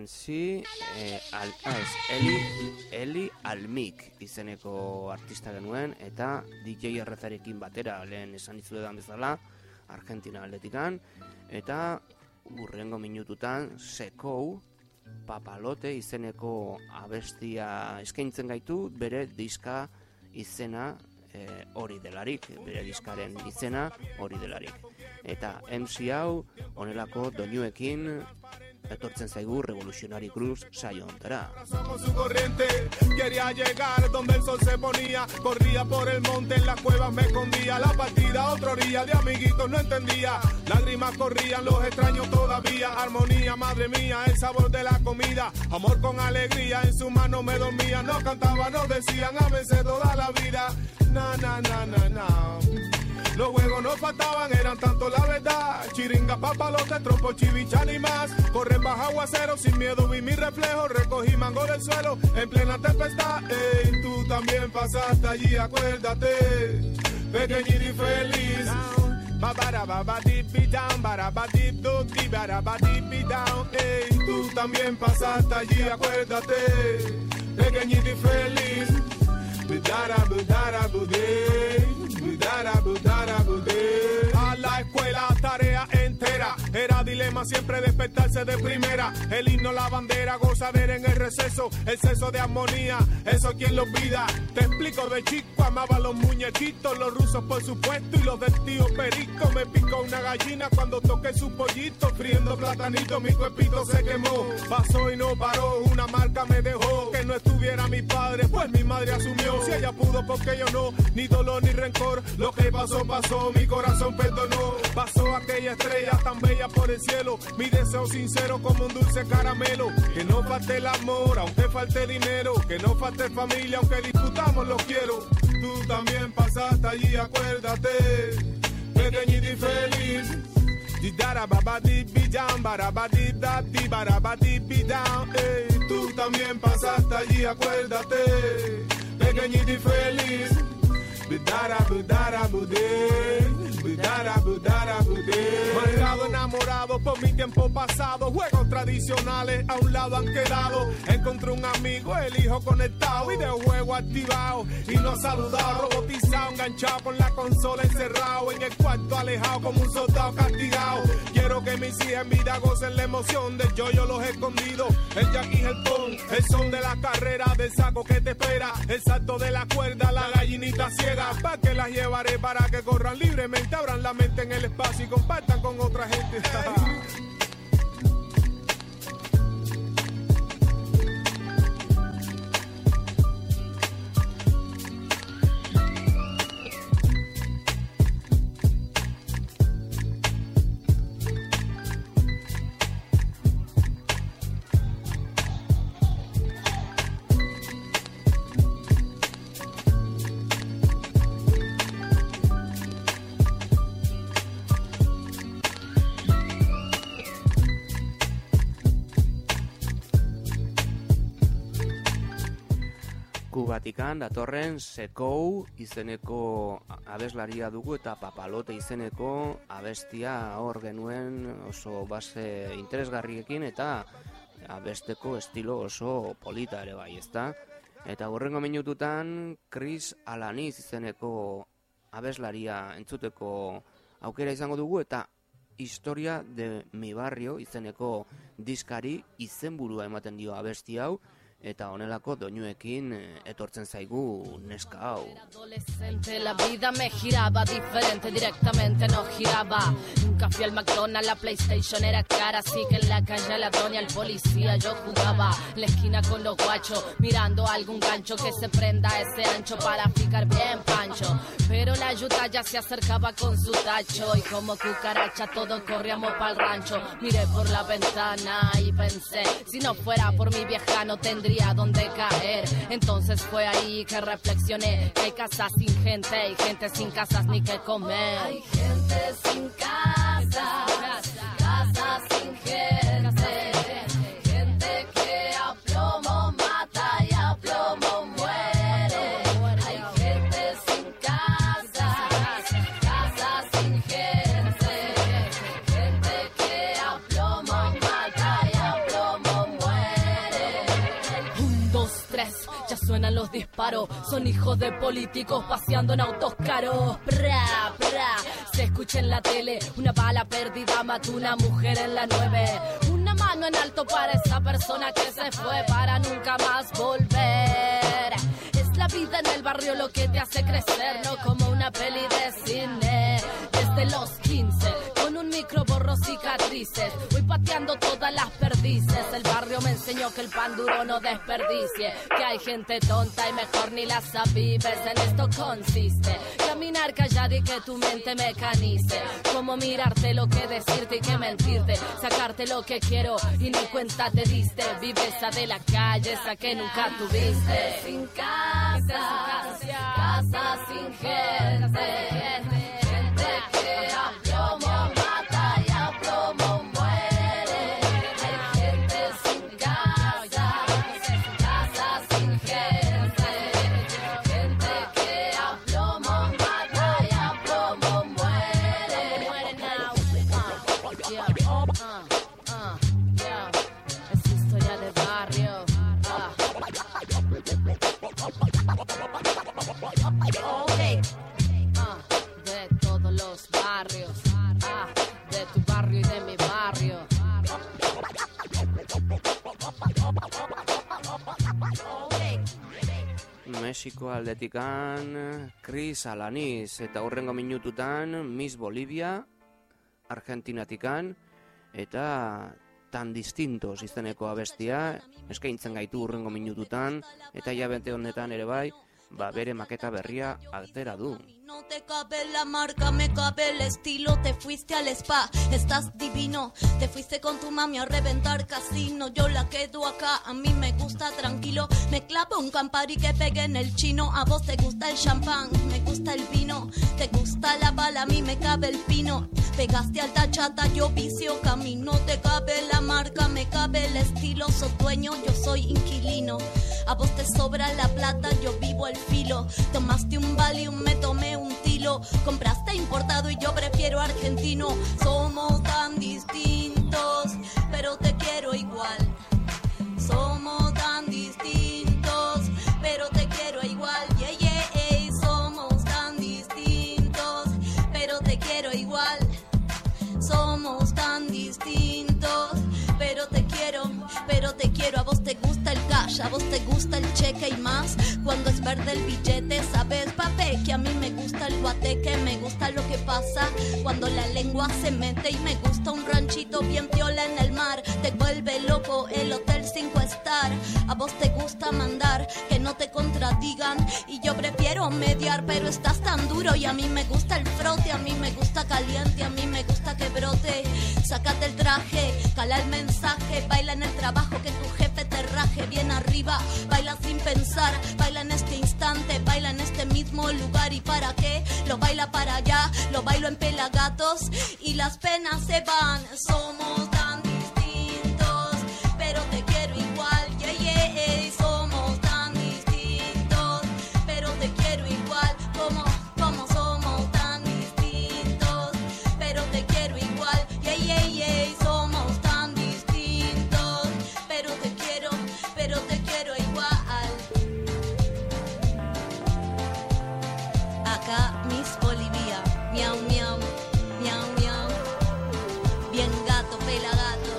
Eli Almik izeneko artista genuen, eta DJ RZ-rekin batera, lehen esan izuetan bezala, Argentina aldetikan, eta urrengo minututan Sekou Papalote izeneko abestia eskaintzen gaitu, bere diska izena hori delarik, bere diskaren izena hori delarik. Eta MC hau honelako doinuekin etortzen zaigu Revolutionary Grooves saio hontara. Somos su corriente, quería llegar donde el sol se ponía, corría por el monte, en las cuevas me escondía, la partida a otra orilla, de amiguitos no entendía, lágrimas corrían, los extraños todavía, armonía, madre mía, el sabor de la comida, amor con alegría, en su mano me dormía, no cantaba, no decían, ámense toda la vida, na na na na na. Los juegos no faltaban, eran tanto la verdad. Chiringa, papalote, trompo, chivichan y más. Corren bajo aguacero, sin miedo vi mi reflejo. Recogí mango del suelo, en plena tempestad. Ey, tú también pasaste allí, acuérdate. Pequeñito y feliz. Ey, tú también pasaste allí, acuérdate. Pequeñito y feliz. A la escuela, tarea entera. Era dilema siempre despertarse de primera. El himno, la bandera, gozadera en el receso. Exceso de armonía, eso quien lo pida. Te explico, de chico amaba los muñequitos. Los rusos por supuesto y los del tío Perico. Me picó una gallina cuando toqué su pollito. Friendo platanito, mi cuerpito se quemó. Pasó y no paró, una marca me dejó. Que no estuviera mi padre, pues mi madre asumió. Si ella pudo, porque yo no, ni dolor ni rencor. Lo que pasó, pasó, mi corazón perdonó. Pasó aquella estrella tan bella por el cielo. Mi deseo sincero como un dulce caramelo. Que no falte el amor, aunque falte dinero. Que no falte familia, aunque discutamos, los quiero. Tú también pasaste allí, acuérdate. Pequeñito y feliz. Tú también pasaste allí, acuérdate. Pequeñito y feliz. Marcado, enamorado por mi tiempo pasado. Juegos tradicionales a un lado han quedado. Encontré un amigo, el hijo conectado. Videojuego activado y no saludado. Robotizado, enganchado con la consola encerrado. En el cuarto alejado como un soldado castigado. Quiero que mis hijas en vida gocen la emoción del yo-yo los escondidos. El Jackie, el pon, el son de la carrera. Del saco que te espera, el salto de la cuerda, la gallinita ciega. Pa' que las llevaré para que corran libremente, abran la mente en el espacio y compartan con otra gente. Kubatikan datorren Sekou izeneko abeslaria dugu eta Papalote izeneko abestia hor genuen oso base interesgarriekin eta abesteko estilo oso polita ere bai, ezta? Eta hurrengo minututan Chris Alaniz izeneko abeslaria entzuteko aukera izango dugu eta Historia de mi barrio izeneko diskari izenburua ematen dio abesti hau. Eta honelako doinuekin etortzen zaigu neska hau. Adolescente, la vida me giraba diferente, directamente no giraba. Nunca fui al McDonald's, la PlayStation era cara, así que en la calle la doña, el policía, yo jugaba. La esquina con los guachos, mirando algún gancho que se prenda ese ancho para picar bien pancho. Pero la yuta ya se acercaba con su tacho y como cucaracha todos corríamos pa'l rancho. Miré por la ventana y pensé, si no fuera por mi vieja no tendría donde caer. Entonces fue ahí que reflexioné que hay casas sin gente y gente sin casas ni que comer. Hay gente sin casa, casas sin gente, gente que a plomo mata y a plomo muere. Hay gente sin casa, casas sin gente, gente que a plomo mata y a plomo suenan los disparos. Son hijos de políticos paseando en autos caros. Bra, bra, se escucha en la tele. Una bala perdida mató una mujer en la 9. Una mano en alto para esa persona que se fue para nunca más volver. Es la vida en el barrio lo que te hace crecer, no como una peli de cine. Desde los 15, con un micro borro cicatrices, voy pateando todas las perdices. El barrio me enseñó que el pan duro no desperdicie, que hay gente tonta y mejor ni las avives. En esto consiste caminar callado y que tu mente mecanice. Como mirarte lo que decirte y que mentirte, sacarte lo que quiero y ni cuenta te diste. Vive esa de la calle, esa que nunca tuviste. Sin casa, casa sin gente, gente que a plomo mata y a plomo muere. Hay gente sin casa, casa sin gente, gente que a plomo mata y a plomo muere. Muere now. Es historia de barrio. Okay. De todos los barrios, de tu barrio y de mi barrio. Mexiko aldetikan Chris Alanis eta hurrengo minututan Miss Bolivia Argentinatikan eta Tan Distintos izeneko abestia eskaintzen gaitu hurrengo minututan eta hilabete honetan ere bai bere maketa berria altera du. No te cabe la marca, me cabe el estilo. Te fuiste al spa, estás divino. Te fuiste con tu mami a reventar casino. Yo la quedo acá, a mí me gusta tranquilo. Me clavo un Campari que pegue en el chino. A vos te gusta el champán, me gusta el vino. Te gusta la bala, a mí me cabe el pino. Pegaste alta chata, yo vicio camino. Te cabe la marca, me cabe el estilo. Sos dueño, yo soy inquilino. A vos te sobra la plata, yo vivo al filo. Tomaste un Valium, me tomé un tilo. Compraste importado y yo prefiero argentino. Somos tan distintos, pero te quiero igual. Somos tan distintos, pero te quiero igual. Yeah, yeah, somos tan distintos, pero te quiero igual. Somos tan distintos, pero te quiero. A vos te gusta el cash, a vos te gusta el cheque y más. Cuando es verde el billete, sabes, papé, que a mí me gusta el guateque. Me gusta lo que pasa cuando la lengua se mete. Y me gusta un ranchito bien piola en el mar. Te vuelve loco el hotel 5 star. A vos te gusta mandar, que no te contradigan. Y yo prefiero mediar, pero estás tan duro. Y a mí me gusta el frote, a mí me gusta caliente, a mí me gusta que brote. Sácate el traje, cala el mensaje. Baila en el trabajo, que tu jefe te raje. Bien arriba, baila sin pensar. Baila en este instante, baila en este mismo lugar. ¿Y para qué? Lo baila para allá, lo bailo en Pelagatos. Y las penas se van. Somos tan distintos, pero te quiero igual. Yeah, yeah, somos tan distintos, pero te quiero igual. Como somos tan distintos, pero te quiero igual. Yeah, yeah, yeah, somos tan distintos, pero te quiero igual. Acá Miss Bolivia, miau, miau, miau, miau. Bien gato, pelagato.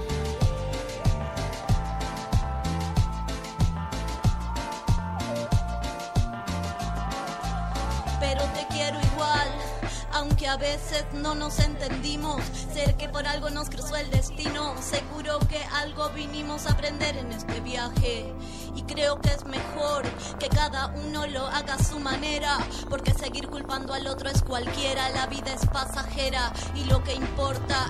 Pero te quiero igual, aunque a veces no nos entendimos. Sé que por algo nos cruzó el destino. Seguro que algo vinimos a aprender en este viaje. Y creo que es mejor que cada uno lo haga a su manera, porque seguir culpando al otro es cualquiera. La vida es pasajera y lo que importa,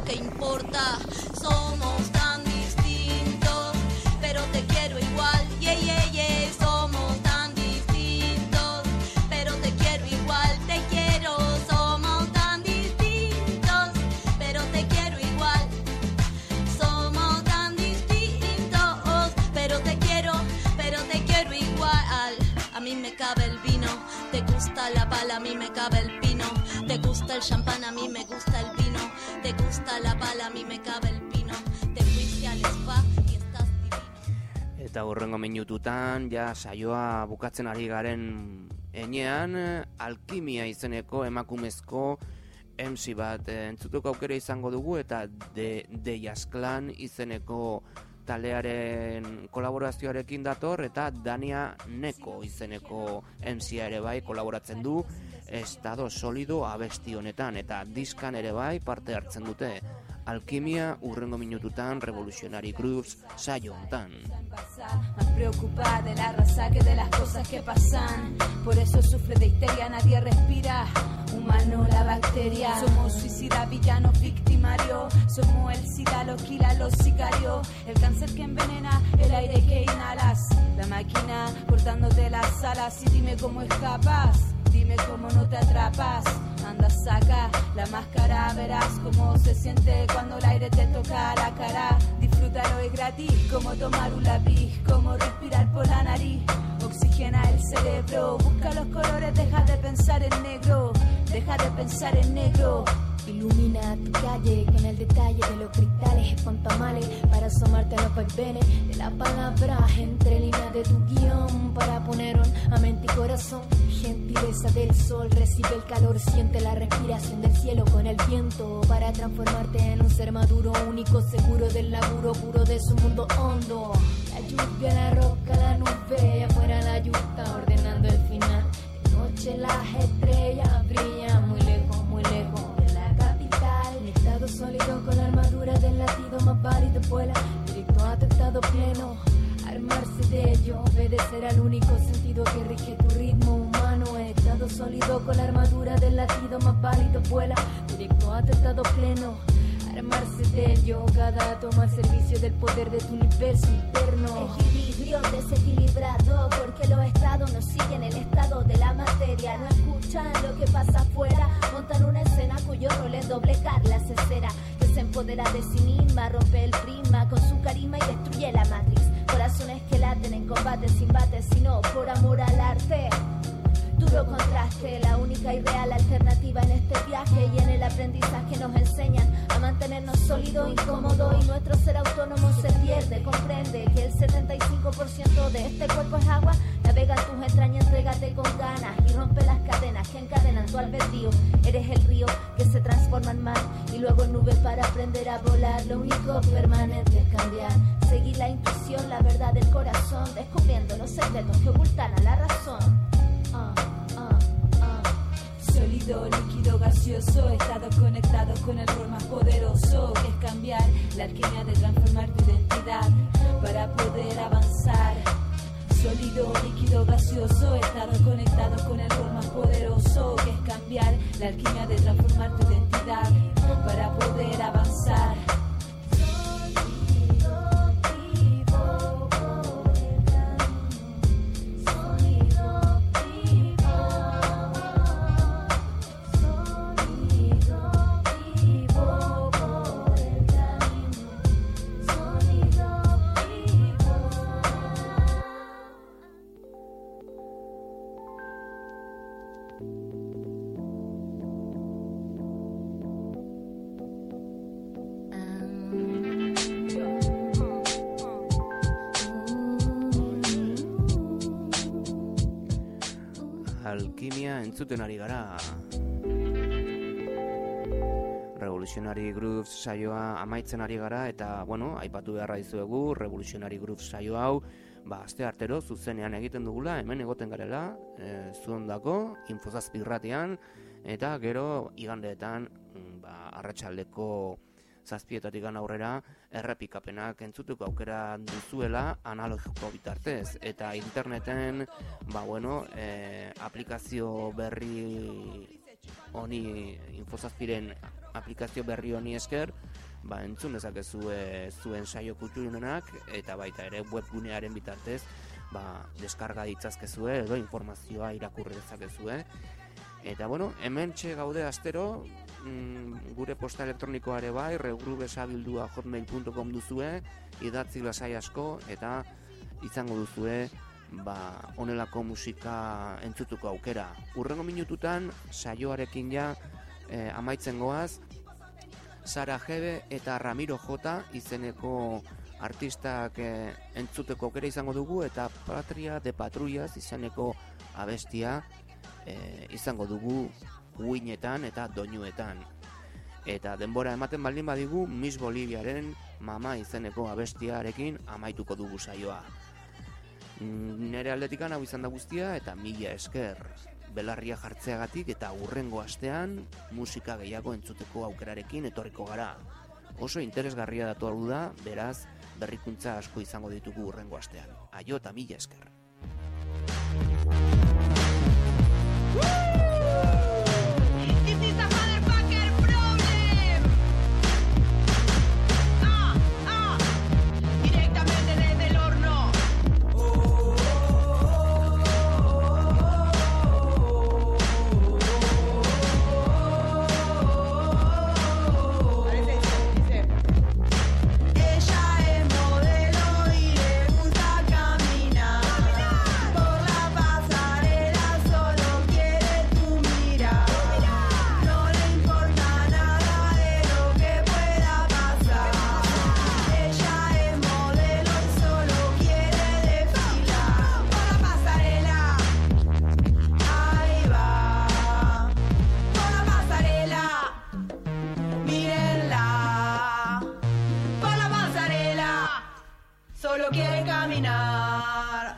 somos tan distintos, pero te quiero igual. Yeah, yeah, yeah, somos tan distintos, pero te quiero igual. Te quiero, somos tan distintos, pero te quiero igual. Somos tan distintos, pero te quiero igual. A mí me cabe el vino, te gusta la bala, a mí me cabe el pino. Te gusta el champán, a mí me gusta el vino. Te gusta la bala, a mí me cabe el pino. Te fuiste al spa y estás divino. Eta hurrengo minututan, ja saioa bukatzen ari garen enean, Alkimia izeneko emakumezko MC bat entzutuko aukera izango dugu, eta The Jazz Clan izeneko talearen kolaborazioarekin dator, eta Dania Neko izeneko MC ere bai kolaboratzen du Estado Solido abesti honetan, eta diskan ere bai parte hartzen dute. Alkimia hurrengo minututan Revolutionary Grooves saio hontan. Más preocupada de la raza que de las cosas que pasan. Por eso sufre de histeria, nadie respira. Humano la bacteria. Somos suicida, villano, victimario. Somos el SIDA, los quila, los sicarios. El cáncer que envenena, el aire que inhalas. La máquina cortándote las alas. Y dime cómo escapas. Dime cómo no te atrapas. Anda, saca la máscara, verás cómo se siente cuando el aire te toca la cara. Disfrútalo, es gratis, como tomar un lápiz, como respirar por la nariz. Oxigena el cerebro, busca los colores, deja de pensar en negro. Deja de pensar en negro. Ilumina tu calle con el detalle de los cristales espontamales para asomarte a los vaivenes de la palabra entre líneas de tu guión para poner a mente y corazón. Gentileza del sol, recibe el calor, siente la respiración del cielo con el viento para transformarte en un ser maduro, único, seguro del laburo, puro de su mundo hondo. La lluvia, la roca, la nube, afuera la yuta ordenando el final. De noche las estrellas brillan muy lejos de la capital. Un estado sólido con la armadura del latido más válido, vuela directo a tu estado pleno. Armarse de ello, obedecer al único sentido que rige tu ritmo humano. Estado sólido con la armadura del latido más válido, vuela directo a tu estado pleno. Armarse de ello, cada átomo al servicio del poder de tu universo interno. Equilibrio desequilibrado, porque los estados no siguen el estado de la materia. No escuchan lo que pasa afuera, montan una escena cuyo rol es doblegar la cesera. Que se empodera de sí misma, rompe el prisma con su carisma y destruye la Matrix. Corazones que laten en combate sin bate, sino por amor al arte. Duro contraste, la única y real alternativa en este viaje y en el aprendizaje nos enseñan a mantenernos sólidos, incómodos y nuestro ser autónomo se pierde. Comprende que el 75% de este cuerpo es agua, navega en tus entrañas, entrégate con ganas y rompe las cadenas que encadenan tu albedrío. Eres el río que se transforma en mar y luego en nube para aprender a volar. Lo único permanente es cambiar, seguir la intuición, la verdad del corazón, descubriendo los secretos que ocultan a la razón. Sólido, líquido, gaseoso, estados conectados con el rol más poderoso, que es cambiar la alquimia de transformar tu identidad para poder avanzar. Sólido, líquido, gaseoso, estados conectados con el rol más poderoso, que es cambiar la alquimia de transformar tu identidad para poder avanzar. Alkimia entzuten ari gara. Revolutionary Grooves saioa amaitzen ari gara, eta, bueno, aipatu beharra dizuegu, Revolutionary Grooves saio hau, aste artero zuzenean egiten dugula, hemen egoten garela, zuondako, Infozazpi irratian, eta gero igandeetan, arratsaldeko 7:00 aurrera errepikapenak entzutuko aukera duzuela analogiko bitartez, eta interneten aplikazio berri honi, Infozazpiren aplikazio berri honi esker, entzun dezakezue zuen saio kutxunenak, eta baita ere webgunearen bitartez deskarga ditzazkezue edo informazioa irakurri dezakezue. Eta hemen gaude astero, gure posta elektronikoa ere bai, regrubesabildua@hotmail.com duzue, idatzi lasai asko, eta izango duzue honelako musika entzutuko aukera. Hurrengo minututan saioarekin ja amaitzen goaz, Sara Jebe eta Ramiro J izeneko artistak entzuteko aukera izango dugu, eta Patria de Patrullaz izeneko abestia izango dugu uinetan eta doinuetan. Eta denbora ematen baldin badigu, Miss Boliviaren Mama izeneko abestiarekin amaituko dugu saioa. Nere aldetikan hau izan da guztia, eta mila esker belarria jartzeagatik, eta hurrengo astean musika gehiago entzuteko aukerarekin etorriko gara. Oso interesgarria datu hau da, beraz berrikuntza asko izango ditugu hurrengo astean. Aio eta mila esker. Solo quiere caminar.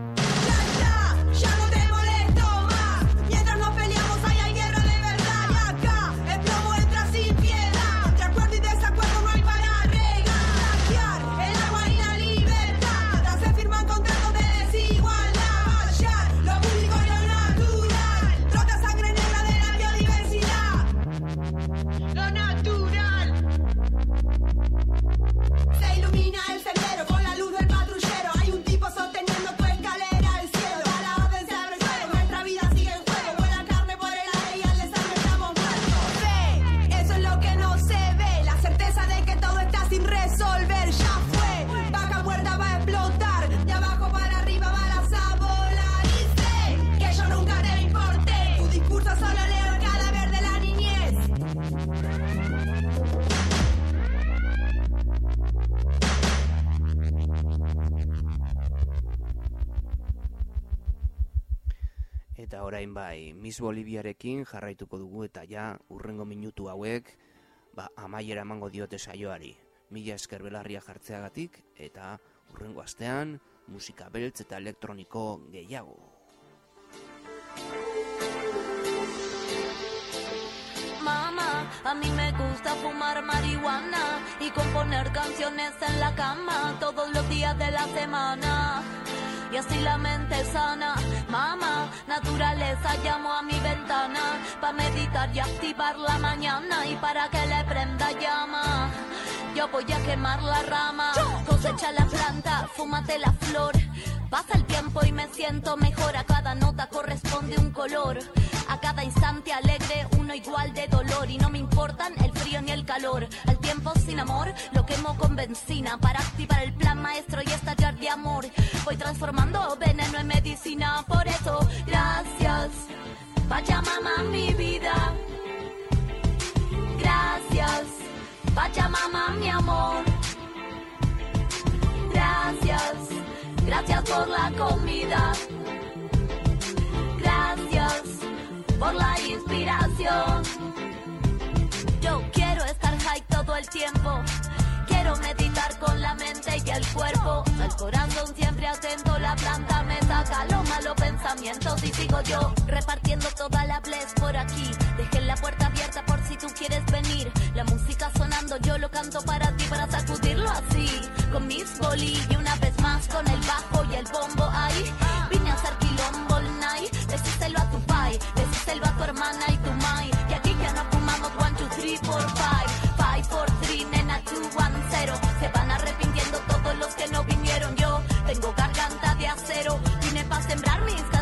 Eta orain bai, Miss Boliviarekin jarraituko dugu, eta ja hurrengo minutu hauek amaiera emango diote saioari. Mila esker belarria jartzeagatik, eta hurrengo astean musika beltz eta elektroniko gehiago. Mamá, a mí me gusta fumar marihuana y componer canciones en la cama todos los días de la semana. Y así la mente sana, mamá, naturaleza llamo a mi ventana pa' meditar y activar la mañana y para que le prenda llama. Yo voy a quemar la rama, cosecha la planta, fúmate la flor. Pasa el tiempo y me siento mejor, a cada nota corresponde un color. A cada instante alegre, uno igual de dolor. Y no me importan el frío ni el calor. Al tiempo sin amor, lo quemo con benzina para activar el plan maestro y estallar de amor. Voy transformando veneno en medicina. Por eso, gracias, Pachamama, mi vida. Gracias, Pachamama, mi amor. Gracias, gracias por la comida. Gracias por la inspiración. Yo quiero estar high todo el tiempo. Quiero meditar con la mente y el cuerpo. El corazón siempre atento, la planta me saca los malos pensamientos. Y sigo yo repartiendo toda la bless por aquí. Dejé la puerta abierta por si tú quieres venir. La música sonando, yo lo canto para ti, para sacudirlo así. Con Miss Boli y una vez más con el bajo y el bombo ahí. Vine a hacer quilombo all night. Decíselo a tu pai, decíselo a tu hermana y tu mai. Y aquí ya no fumamos 1, 2, 3, 4, 5. 5, 4, 3, nena, 2, 1, 0. Se van arrepintiendo todos los que no vinieron. Yo tengo garganta de acero. Vine pa' sembrar mis